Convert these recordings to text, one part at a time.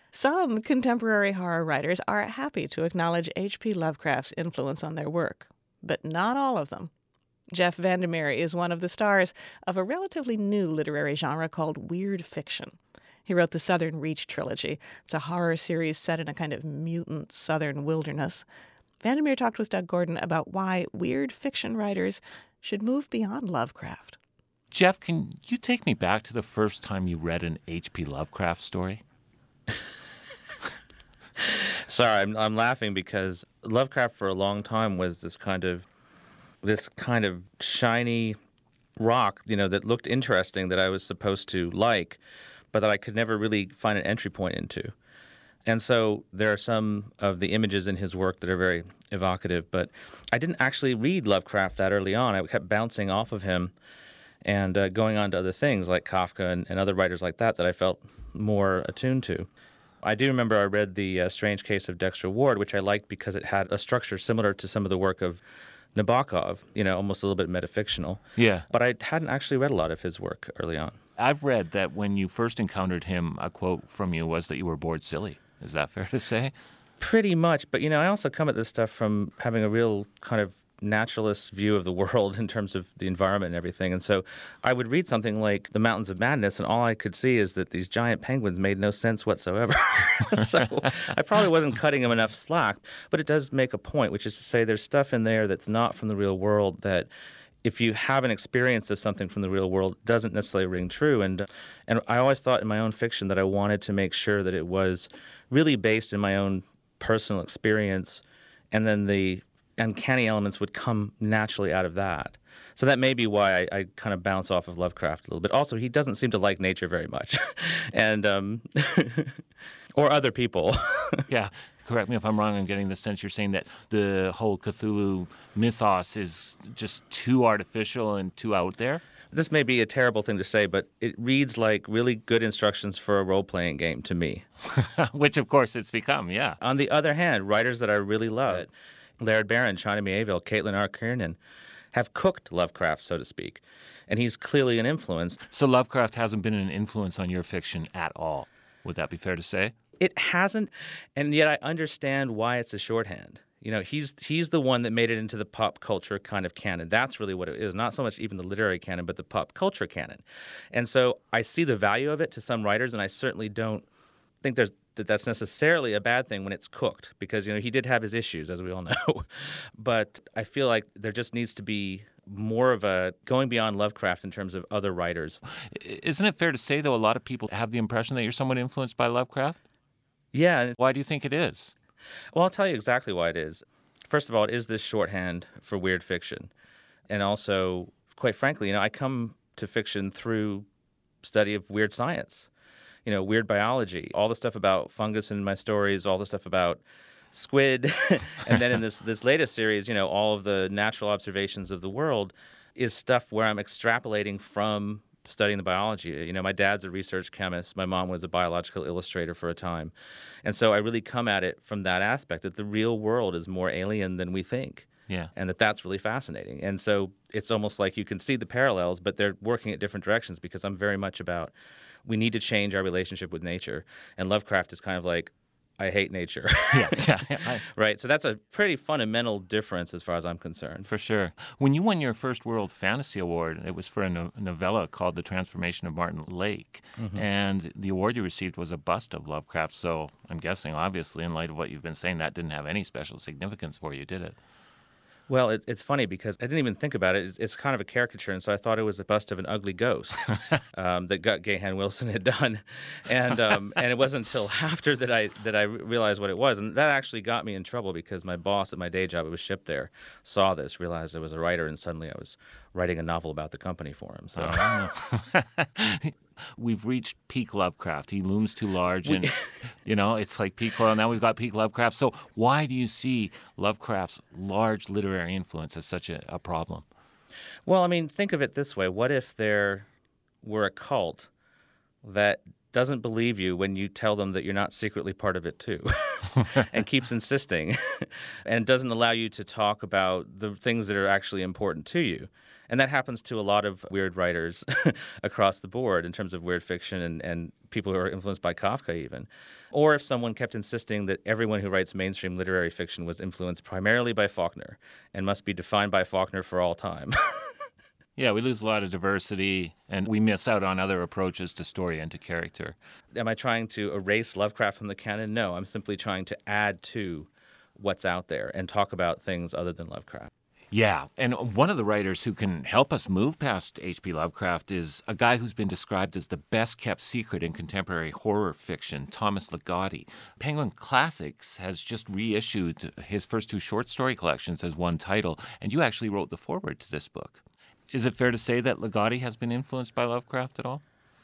Some contemporary horror writers are happy to acknowledge H.P. Lovecraft's influence on their work, but not all of them. Jeff Vandermeer is one of the stars of a relatively new literary genre called weird fiction. He wrote the Southern Reach trilogy. It's a horror series set in a kind of mutant southern wilderness. Vandermeer talked with Doug Gordon about why weird fiction writers should move beyond Lovecraft. Jeff, can you take me back to the first time you read an H.P. Lovecraft story? Sorry, I'm laughing because Lovecraft for a long time was this kind of shiny rock, that looked interesting that I was supposed to like, but that I could never really find an entry point into. And so there are some of the images in his work that are very evocative, but I didn't actually read Lovecraft that early on. I kept bouncing off of him and going on to other things like Kafka and other writers like that I felt more attuned to. I do remember I read The Strange Case of Dexter Ward, which I liked because it had a structure similar to some of the work of Nabokov, almost a little bit metafictional. Yeah. But I hadn't actually read a lot of his work early on. I've read that when you first encountered him, a quote from you was that you were bored silly. Is that fair to say? Pretty much. But, I also come at this stuff from having a real kind of naturalist view of the world in terms of the environment and everything. And so I would read something like The Mountains of Madness, and all I could see is that these giant penguins made no sense whatsoever. So I probably wasn't cutting him enough slack, but it does make a point, which is to say there's stuff in there that's not from the real world that if you have an experience of something from the real world, doesn't necessarily ring true. And I always thought in my own fiction that I wanted to make sure that it was really based in my own personal experience, and then the uncanny elements would come naturally out of that. So that may be why I kind of bounce off of Lovecraft a little bit. Also, he doesn't seem to like nature very much, and or other people. Yeah. Correct me if I'm wrong. I'm getting the sense you're saying that the whole Cthulhu mythos is just too artificial and too out there. This may be a terrible thing to say, but it reads like really good instructions for a role-playing game to me. Which, of course, it's become, yeah. On the other hand, writers that I really love, Laird Barron, China Miéville, Caitlin R. Kiernan, have cooked Lovecraft, so to speak. And he's clearly an influence. So Lovecraft hasn't been an influence on your fiction at all. Would that be fair to say? It hasn't, and yet I understand why it's a shorthand. He's the one that made it into the pop culture kind of canon. That's really what it is, not so much even the literary canon, but the pop culture canon. And so I see the value of it to some writers, and I certainly don't think that's necessarily a bad thing when it's cooked, because he did have his issues, as we all know. But I feel like there just needs to be more of a going beyond Lovecraft in terms of other writers. Isn't it fair to say, though, a lot of people have the impression that you're somewhat influenced by Lovecraft? Yeah. Why do you think it is? Well, I'll tell you exactly why it is. First of all, it is this shorthand for weird fiction. And also, quite frankly, I come to fiction through study of weird science, weird biology, all the stuff about fungus in my stories, all the stuff about squid. And then in this latest series, all of the natural observations of the world is stuff where I'm extrapolating from studying the biology. My dad's a research chemist. My mom was a biological illustrator for a time. And so I really come at it from that aspect, that the real world is more alien than we think. Yeah. And that's really fascinating. And so it's almost like you can see the parallels, but they're working at different directions, because I'm very much about we need to change our relationship with nature. And Lovecraft is kind of like, I hate nature. Yeah. Right? So that's a pretty fundamental difference as far as I'm concerned. For sure. When you won your first World Fantasy Award, it was for a novella called The Transformation of Martin Lake. Mm-hmm. And the award you received was a bust of Lovecraft. So I'm guessing, obviously, in light of what you've been saying, that didn't have any special significance for you, did it? Well, it's funny because I didn't even think about it. It's kind of a caricature, and so I thought it was a bust of an ugly ghost that Gahan Wilson had done, and it wasn't until after that I realized what it was, and that actually got me in trouble because my boss at my day job, it was shipped there, saw this, realized I was a writer, and suddenly I was writing a novel about the company for him. So. We've reached peak Lovecraft. He looms too large, and it's like peak oil. Now we've got peak Lovecraft. So why do you see Lovecraft's large literary influence as such a problem? Well, I mean, think of it this way. What if there were a cult that doesn't believe you when you tell them that you're not secretly part of it too, and keeps insisting, and doesn't allow you to talk about the things that are actually important to you? And that happens to a lot of weird writers across the board in terms of weird fiction and people who are influenced by Kafka even. Or if someone kept insisting that everyone who writes mainstream literary fiction was influenced primarily by Faulkner and must be defined by Faulkner for all time. Yeah, we lose a lot of diversity, and we miss out on other approaches to story and to character. Am I trying to erase Lovecraft from the canon? No, I'm simply trying to add to what's out there and talk about things other than Lovecraft. Yeah, and one of the writers who can help us move past H.P. Lovecraft is a guy who's been described as the best-kept secret in contemporary horror fiction, Thomas Ligotti. Penguin Classics has just reissued his first 2 short story collections as one title, and you actually wrote the foreword to this book. Is it fair to say that Ligotti has been influenced by Lovecraft at all?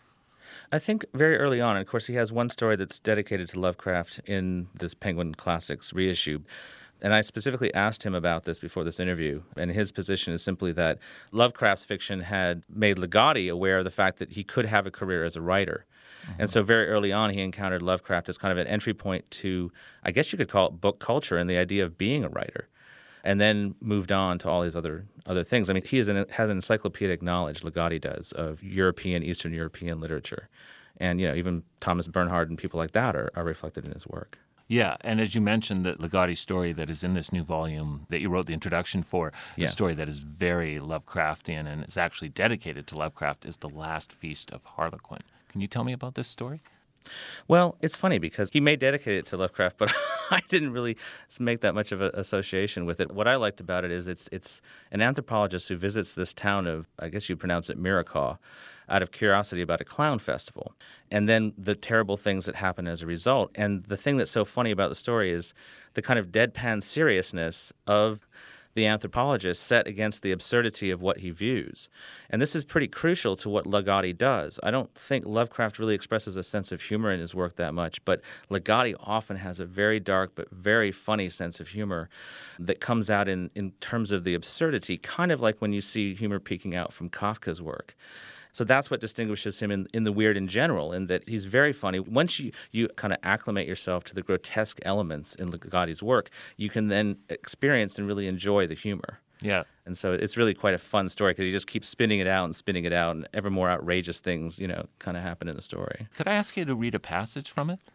I think very early on, and of course he has one story that's dedicated to Lovecraft in this Penguin Classics reissue. And I specifically asked him about this before this interview, and his position is simply that Lovecraft's fiction had made Ligotti aware of the fact that he could have a career as a writer. Mm-hmm. And so very early on, he encountered Lovecraft as kind of an entry point to, I guess you could call it book culture and the idea of being a writer, and then moved on to all these other things. I mean, he has an encyclopedic knowledge, Ligotti does, of European, Eastern European literature. And, even Thomas Bernhard and people like that are reflected in his work. Yeah, and as you mentioned, that Ligotti's story that is in this new volume that you wrote the introduction for, the story that is very Lovecraftian and is actually dedicated to Lovecraft, is The Last Feast of Harlequin. Can you tell me about this story? Well, it's funny because he may dedicate it to Lovecraft, but I didn't really make that much of an association with it. What I liked about it is it's an anthropologist who visits this town of, I guess you pronounce it Miracaw, out of curiosity about a clown festival, and then the terrible things that happen as a result. And the thing that's so funny about the story is the kind of deadpan seriousness of the anthropologist set against the absurdity of what he views. And this is pretty crucial to what Ligotti does. I don't think Lovecraft really expresses a sense of humor in his work that much, but Ligotti often has a very dark but very funny sense of humor that comes out in terms of the absurdity, kind of like when you see humor peeking out from Kafka's work. So that's what distinguishes him in the weird in general, in that he's very funny. Once you kind of acclimate yourself to the grotesque elements in Ligotti's work, you can then experience and really enjoy the humor. Yeah. And so it's really quite a fun story because he just keeps spinning it out, and ever more outrageous things, kind of happen in the story. Could I ask you to read a passage from it?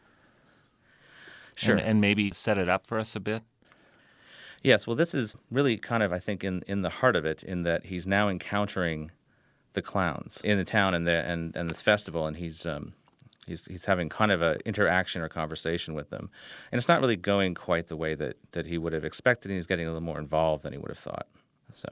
Sure. And maybe set it up for us a bit? Yes, well, this is really kind of, I think, in the heart of it, in that he's now encountering the clowns in the town and this festival, and he's having kind of an interaction or conversation with them, and it's not really going quite the way that he would have expected, and he's getting a little more involved than he would have thought. So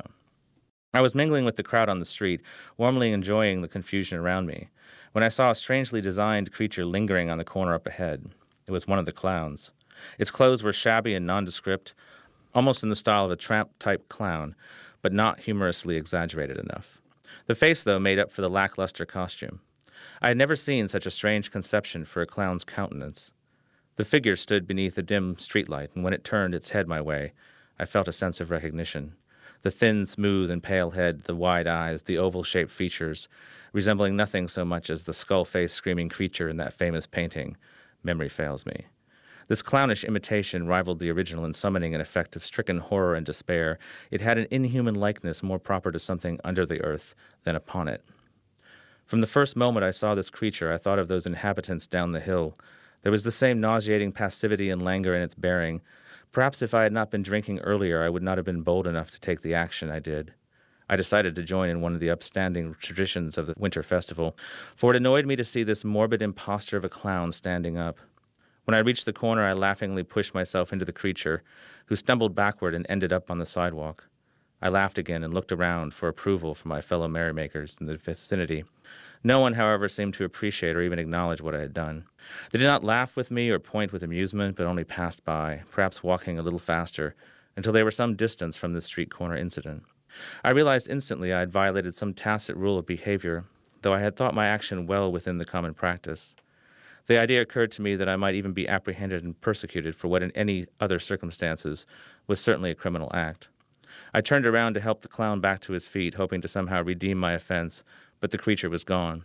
I was mingling with the crowd on the street, warmly enjoying the confusion around me, when I saw a strangely designed creature lingering on the corner up ahead. It was one of the clowns. Its clothes were shabby and nondescript, almost in the style of a tramp-type clown, but not humorously exaggerated enough. The face, though, made up for the lackluster costume. I had never seen such a strange conception for a clown's countenance. The figure stood beneath a dim streetlight, and when it turned its head my way, I felt a sense of recognition. The thin, smooth, and pale head, the wide eyes, the oval-shaped features, resembling nothing so much as the skull-faced screaming creature in that famous painting. Memory fails me. This clownish imitation rivaled the original in summoning an effect of stricken horror and despair. It had an inhuman likeness more proper to something under the earth than upon it. From the first moment I saw this creature, I thought of those inhabitants down the hill. There was the same nauseating passivity and languor in its bearing. Perhaps if I had not been drinking earlier, I would not have been bold enough to take the action I did. I decided to join in one of the upstanding traditions of the winter festival, for it annoyed me to see this morbid impostor of a clown standing up. When I reached the corner, I laughingly pushed myself into the creature, who stumbled backward and ended up on the sidewalk. I laughed again and looked around for approval from my fellow merrymakers in the vicinity. No one, however, seemed to appreciate or even acknowledge what I had done. They did not laugh with me or point with amusement, but only passed by, perhaps walking a little faster, until they were some distance from the street corner incident. I realized instantly I had violated some tacit rule of behavior, though I had thought my action well within the common practice. The idea occurred to me that I might even be apprehended and persecuted for what in any other circumstances was certainly a criminal act. I turned around to help the clown back to his feet, hoping to somehow redeem my offense, but the creature was gone.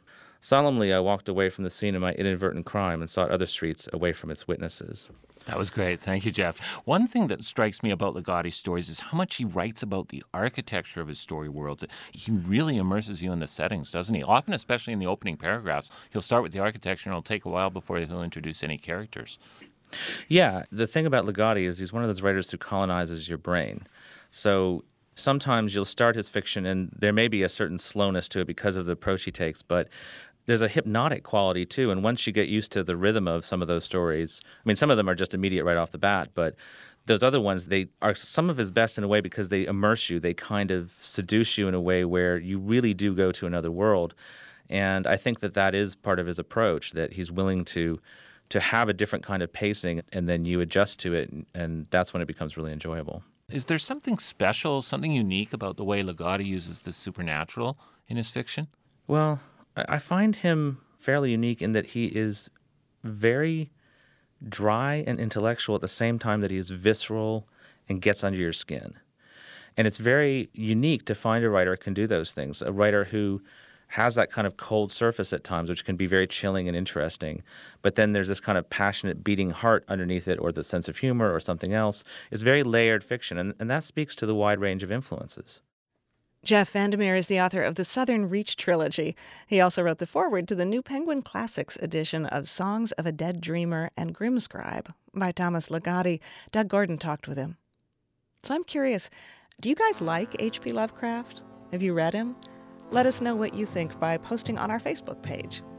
Solemnly, I walked away from the scene of my inadvertent crime and sought other streets away from its witnesses. That was great. Thank you, Jeff. One thing that strikes me about Ligotti's stories is how much he writes about the architecture of his story worlds. He really immerses you in the settings, doesn't he? Often, especially in the opening paragraphs, he'll start with the architecture and it'll take a while before he'll introduce any characters. Yeah, the thing about Ligotti is he's one of those writers who colonizes your brain. So sometimes you'll start his fiction and there may be a certain slowness to it because of the approach he takes, but there's a hypnotic quality too. And once you get used to the rhythm of some of those stories, I mean, some of them are just immediate right off the bat, but those other ones, they are some of his best in a way because they immerse you. They kind of seduce you in a way where you really do go to another world. And I think that is part of his approach, that he's willing to have a different kind of pacing and then you adjust to it. And that's when it becomes really enjoyable. Is there something special, something unique about the way Ligotti uses the supernatural in his fiction? Well, I find him fairly unique in that he is very dry and intellectual at the same time that he is visceral and gets under your skin. And it's very unique to find a writer who can do those things, a writer who has that kind of cold surface at times, which can be very chilling and interesting. But then there's this kind of passionate beating heart underneath it, or the sense of humor or something else. It's very layered fiction, and that speaks to the wide range of influences. Jeff Vandermeer is the author of the Southern Reach trilogy. He also wrote the foreword to the New Penguin Classics edition of Songs of a Dead Dreamer and Grimscribe by Thomas Ligotti. Doug Gordon talked with him. So I'm curious, do you guys like H.P. Lovecraft? Have you read him? Let us know what you think by posting on our Facebook page.